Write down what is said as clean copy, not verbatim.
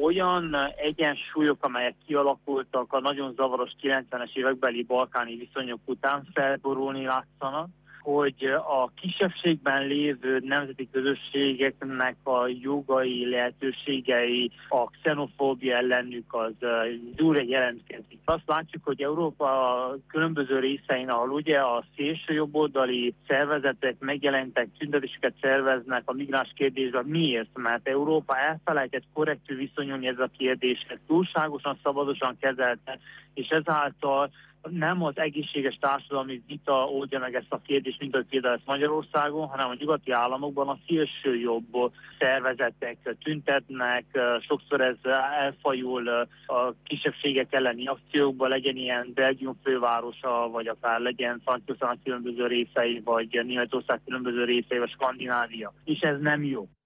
olyan egyensúlyok, amelyek kialakultak a nagyon zavaros 90-es évekbeli balkáni viszonyok után felborulni látszanak, hogy a kisebbségben lévő nemzeti közösségeknek a jogai, lehetőségei, a xenofóbia ellenük az újra jelentkezik. Azt látjuk, hogy Európa különböző részein, ahol ugye a szélső jobboldali szervezetek megjelentek, tüntetéseket szerveznek a migráns kérdésben. Miért? Mert Európa elfelejtett korrektül viszonyulni ez a kérdéshez, túlságosan szabadosan kezelte, és ezáltal nem az egészséges társadalmi vita oldja meg ezt a kérdést, mint ahogy például ezt Magyarországon, hanem a nyugati államokban a szélső jobb szervezetek tüntetnek, sokszor ez elfajul a kisebbségek elleni akciókba, legyen ilyen Belgium fővárosa, vagy akár legyen Franciaország különböző részei, vagy Németország különböző részei, vagy Skandinávia. És ez nem jó.